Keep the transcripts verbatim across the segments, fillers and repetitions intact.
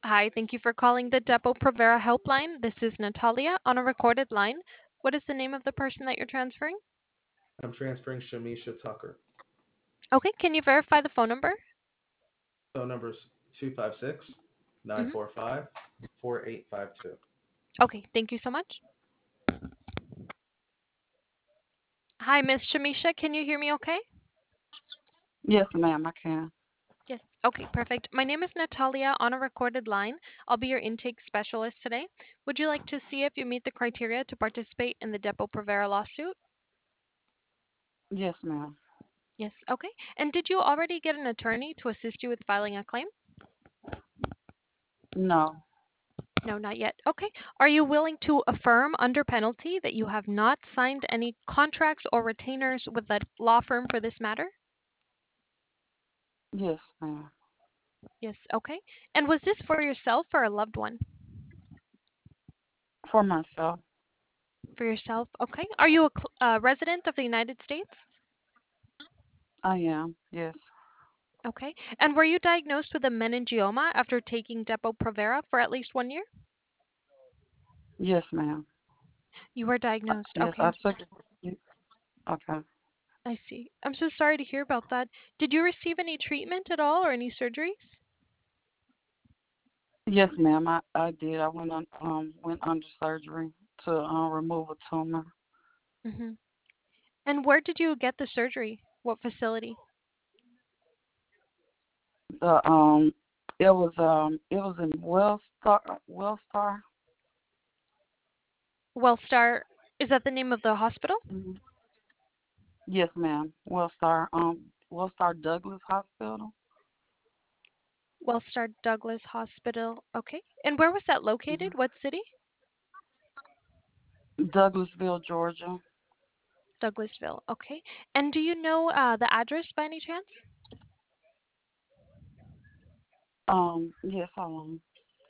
Hi, thank you for calling the Depo-Provera helpline. This is Natalia on a recorded line. What is the name of the person that you're transferring? I'm transferring Shamisha Tucker. Okay, can you verify the phone number? Phone number's two five six nine hmm four five four eight five two. Okay, thank you so much. Hi, Miss Shamisha, can you hear me okay? Yes, ma'am, I can. Yes. Okay, perfect. My name is Natalia on a recorded line. I'll be your intake specialist today. Would you like to see if you meet the criteria to participate in the Depo-Provera lawsuit? Yes, ma'am. Yes. Okay. And did you already get an attorney to assist you with filing a claim? No. No, not yet. Okay. Are you willing to affirm under penalty that you have not signed any contracts or retainers with a law firm for this matter? Yes, ma'am. Yes. Okay. And was this for yourself or a loved one? For myself. For yourself. Okay. Are you a cl- uh, resident of the United States? I am. Yes. Okay. And were you diagnosed with a meningioma after taking Depo-Provera for at least one year? Yes, ma'am. You were Uh, diagnosed. yes, Okay. I I'm took it. Okay. I see. I'm so sorry to hear about that. Did you receive any treatment at all or any surgeries? Yes, ma'am. I, I did. I went on um went under surgery to uh, remove a tumor. hmm And where did you get the surgery? What facility? The um it was um it was in Wellstar Wellstar. Wellstar, is that the name of the hospital? Mhm. Yes, ma'am. Wellstar um Wellstar Douglas Hospital. Wellstar Douglas Hospital. Okay. And where was that hmm located? What city? Douglasville, Georgia. Douglasville. Okay. And do you know uh, the address by any chance? Um yes, um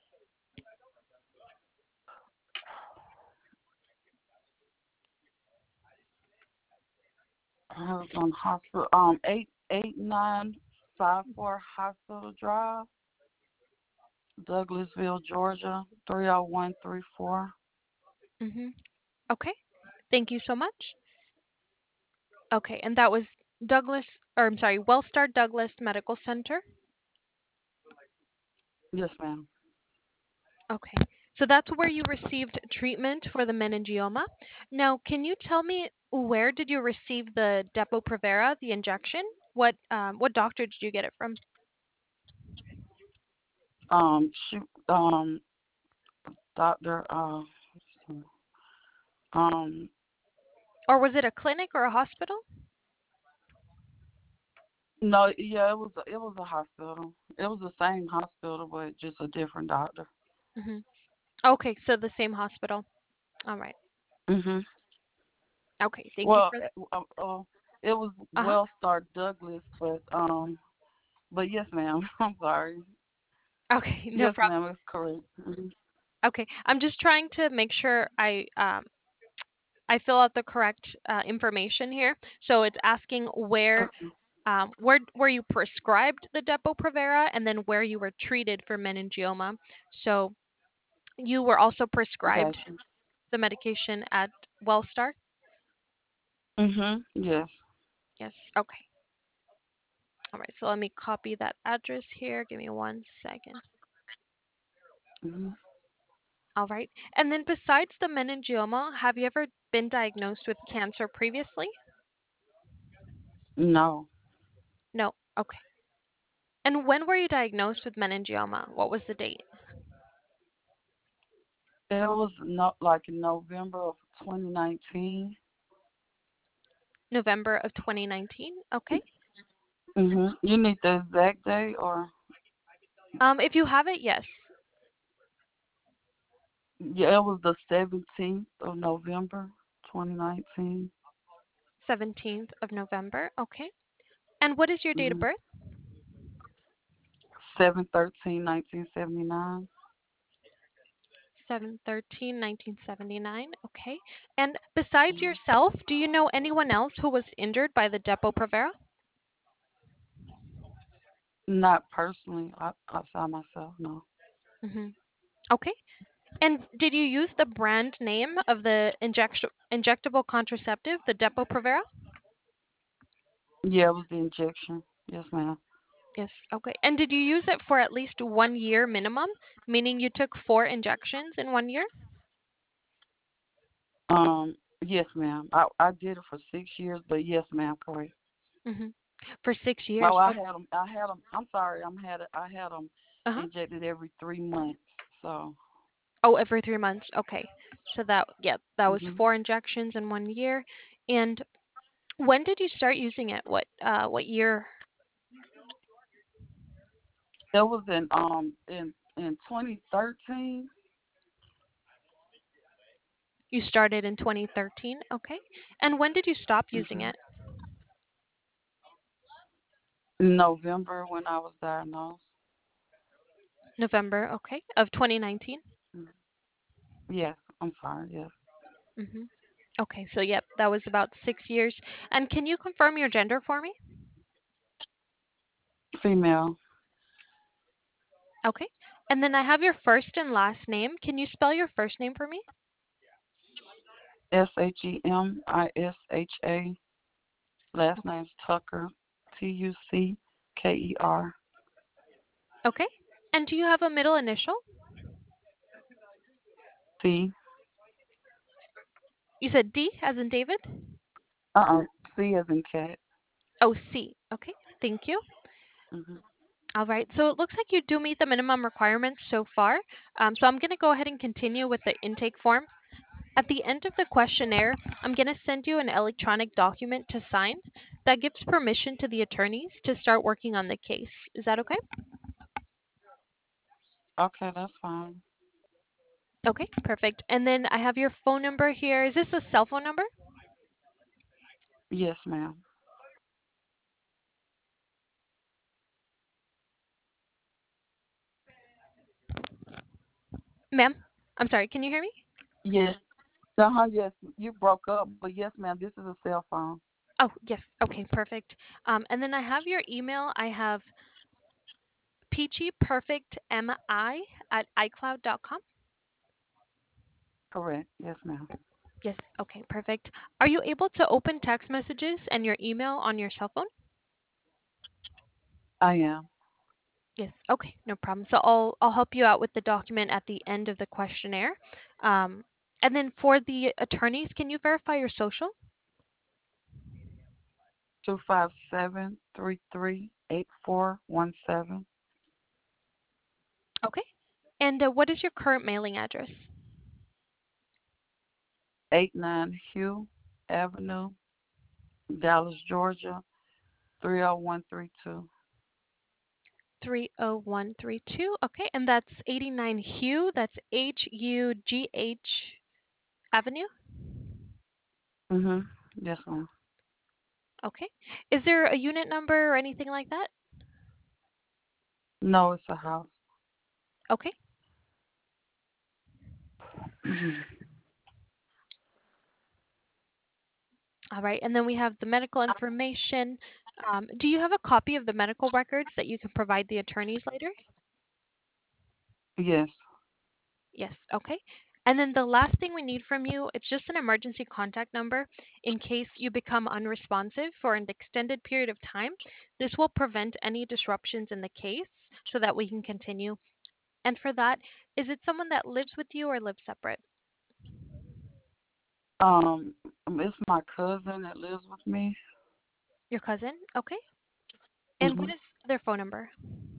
I was on hospital. Um, eight eight nine five four Hospital Drive, Douglasville, Georgia, three zero one three four. Mm-hmm. Okay. Thank you so much. Okay. And that was Douglas, or I'm sorry, Wellstar Douglas Medical Center. Yes, ma'am. Okay. So that's where you received treatment for the meningioma. Now, can you tell me where did you receive the Depo-Provera, the injection? What um, what doctor did you get it from? Um, she, um, Doctor, uh, um, Or was it a clinic or a hospital? no, yeah, it was a, it was a hospital. It was the same hospital, but just a different doctor. hmm Okay, so the same hospital. All right. Mhm. Okay, thank you Well, for. eh, uh, uh, it was Uh-huh. Wellstar Douglas, but um, but yes, ma'am. I'm sorry. Okay, no Yes, problem. ma'am, it's correct. Mhm. Okay, I'm just trying to make sure I um I fill out the correct uh, information here. So it's asking where Okay. um where where you prescribed the Depo-Provera and then where you were treated for meningioma. So you were also prescribed Gotcha. the medication at Wellstar? Mhm. Yes. Yes. Okay. All right. So let me copy that address here. Give me one second. Mhm. All right. And then besides the meningioma, have you ever been diagnosed with cancer previously? No, No. Okay. And when were you diagnosed with meningioma? What was the date? it was not like in November of twenty nineteen. November of twenty nineteen. Okay. Mhm. You need the exact date, or Um, if you have it, yes. yeah, it was the seventeenth of November, twenty nineteen. seventeenth of November. Okay. And what is your date of Mhm. birth? Seven thirteen, nineteen seventy nine. seven thirteen nineteen seventy-nine. Okay. And besides Mhm. yourself, do you know anyone else who was injured by the Depo-Provera? Not personally, I, outside myself. No. Mhm. Okay. And did you use the brand name of the inject- injectable contraceptive, the Depo-Provera? Yeah, it was the injection. Yes, ma'am. Yes. Okay. And did you use it for at least one year minimum, meaning you took four injections in one year? Um, yes, ma'am. I I did it for six years, but yes, ma'am, correct. Mhm. For six Oh, years. I Oh, had them. I had them. I'm sorry. I'm had. I had them uh-huh. injected every three months. So. Oh, every three months. Okay. So that, yeah, that was Mhm. four injections in one year. And when did you start using it? What uh what year? It was in um in in twenty thirteen, You started in twenty thirteen. Okay. And when did you stop using hmm it? November when I was diagnosed. November, okay, of twenty nineteen. Mhm. Yes, I'm sorry. Yes, Mhm. Okay, so yep, that was about six years. And can you confirm your gender for me? female. Okay. And then I have your first and last name. Can you spell your first name for me? S H E M I S H A. Last Okay. name's Tucker. T U C K E R. Okay. And do you have a middle initial? C. You said D as in David? Uh uh C as in cat. Oh, C. Okay. Thank you. Mhm. All right. So it looks like you do meet the minimum requirements so far. Um, so I'm going to go ahead and continue with the intake form. At the end of the questionnaire, I'm going to send you an electronic document to sign that gives permission to the attorneys to start working on the case. Is that okay? Okay, that's fine. Okay, perfect. And then I have your phone number here. Is this a cell phone number? Yes, ma'am. Ma'am? I'm sorry, can you hear me? Yes. Uh huh. Yes, you broke up, but yes, ma'am. This is a cell phone. Oh, yes. Okay, perfect. Um, and then I have your email. I have peachyperfectmi at icloud dot com. Correct. Yes, ma'am. Yes. Okay, perfect. Are you able to open text messages and your email on your cell phone? I am. Yes. Okay, no problem. So I'll I'll help you out with the document at the end of the questionnaire. Um, and then for the attorneys, can you verify your social? Two five seven three three eight four one seven. Okay. And uh, what is your current mailing address? Eight nine Hugh Avenue, Dallas, Georgia, three oh one three two. three oh one three two. Okay, and that's eighty-nine Hugh. That's H U G H Avenue. Mhm. Yes, ma'am. Okay. Is there a unit number or anything like that? No, it's a house. Okay. Mhm. All right. And then we have the medical information. Um, do you have a copy of the medical records that you can provide the attorneys later? Yes. Yes. Okay. And then the last thing we need from you, it's just an emergency contact number in case you become unresponsive for an extended period of time. This will prevent any disruptions in the case so that we can continue. And for that, is it someone that lives with you or lives separate? Um, it's my cousin that lives with me. Your cousin? Okay. And what Mhm. is their phone number?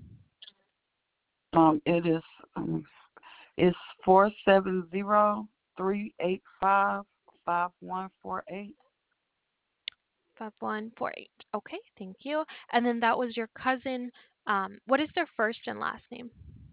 Um, it is um, it's four seven zero three eight five five one four eight. five one four eight. Okay, thank you. And then that was your cousin. Um, what is their first and last name?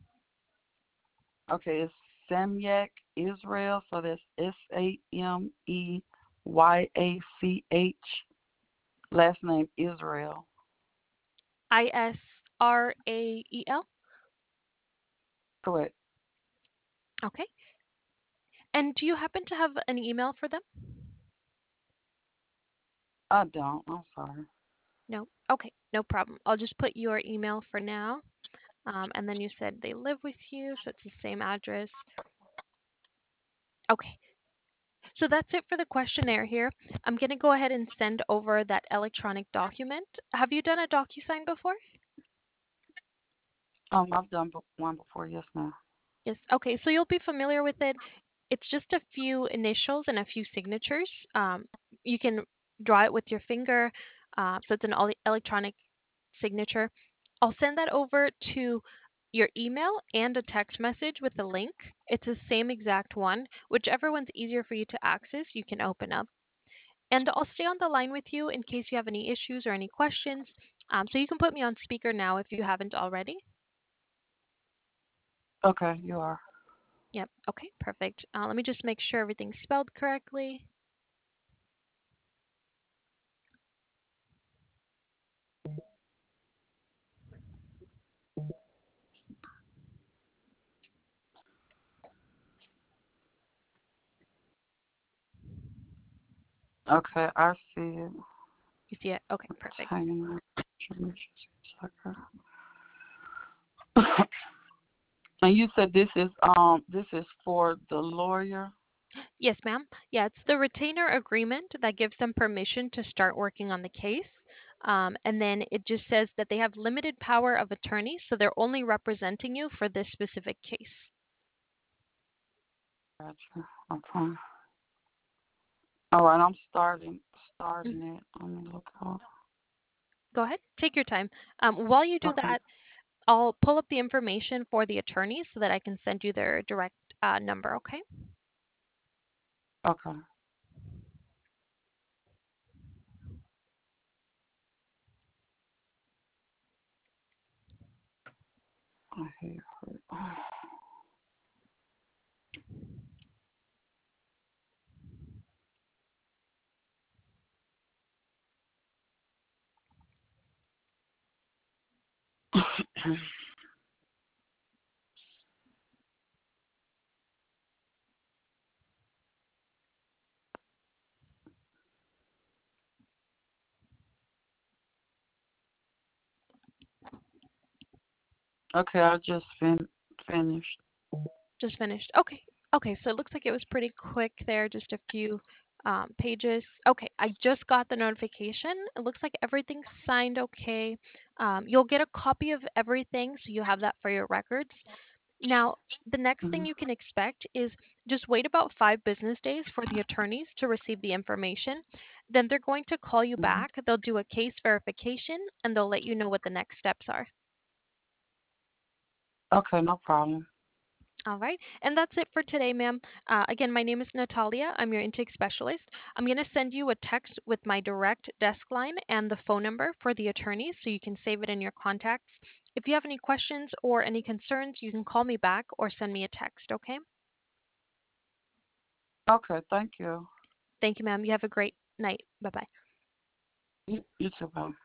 Okay, it's Samyak Israel, so that's S A M E Y A C H. Last name Israel. I S R A E L? Correct. Okay. And do you happen to have an email for them? I don't. I'm sorry. No. Okay, no problem. I'll just put your email for now. Um, and then you said they live with you, so it's the same address. Okay, so that's it for the questionnaire here. I'm going to go ahead and send over that electronic document. Have you done a DocuSign before? Um, I've done b- one before. Yes, ma'am. Yes. Okay, so you'll be familiar with it. It's just a few initials and a few signatures. Um, you can draw it with your finger, uh, so it's an ele- electronic signature. I'll send that over to your email and a text message with the link. It's the same exact one. Whichever one's easier for you to access, you can open up. And I'll stay on the line with you in case you have any issues or any questions. Um, so you can put me on speaker now if you haven't already. Okay, you are. Yep. Okay, perfect. Uh, let me just make sure everything's spelled correctly. Okay, I see it. You see it? Okay, perfect. Hanging out. And you said this is um this is for the lawyer. Yes, ma'am. Yeah, it's the retainer agreement that gives them permission to start working on the case. Um, and then it just says that they have limited power of attorney, so they're only representing you for this specific case. Gotcha. Okay. All right, I'm starting Mm, starting it. Let me look up. Go ahead, take your time. Um, while you do Okay. that, I'll pull up the information for the attorney so that I can send you their direct uh, number, okay? Okay. I hear it. Okay, I just fin- finished. Just finished. Okay. Okay, so it looks like it was pretty quick there, just a few um, pages. Okay, I just got the notification. It looks like everything's signed okay. Um, you'll get a copy of everything, so you have that for your records. Now, the next thing Mhm. you can expect is just wait about five business days for the attorneys to receive the information. Then they're going to call you Mhm. back. They'll do a case verification, and they'll let you know what the next steps are. Okay, no problem. All right. And that's it for today, ma'am. Uh, again, my name is Natalia. I'm your intake specialist. I'm going to send you a text with my direct desk line and the phone number for the attorneys so you can save it in your contacts. If you have any questions or any concerns, you can call me back or send me a text, okay? Okay, thank you. Thank you, ma'am. You have a great night. Bye bye. You, you too, bye.